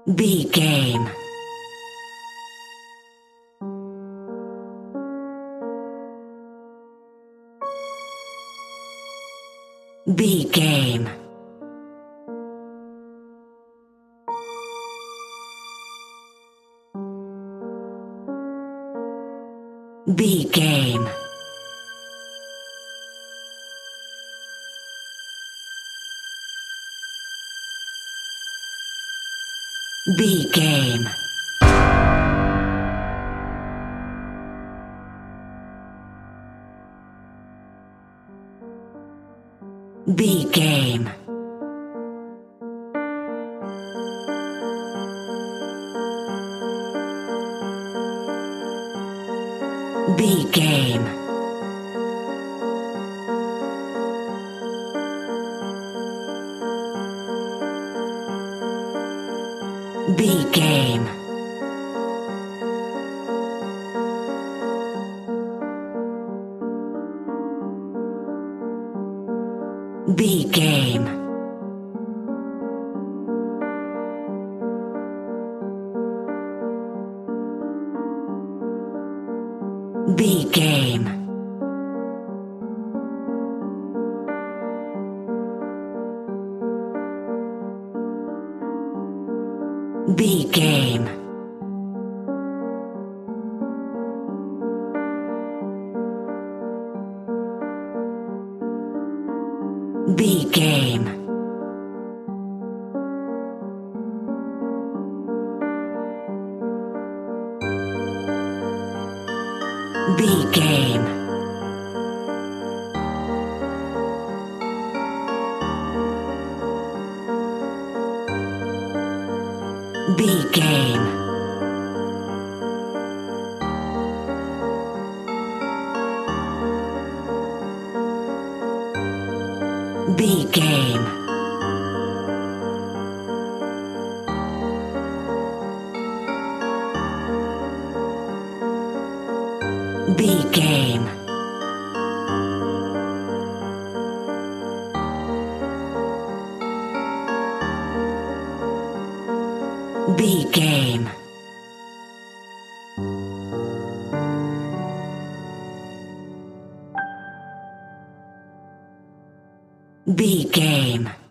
B game. B game. B game. B game. B game. B game. B game. B game. B game. B game. B game. B game. B game. B game. B game. B game. B game.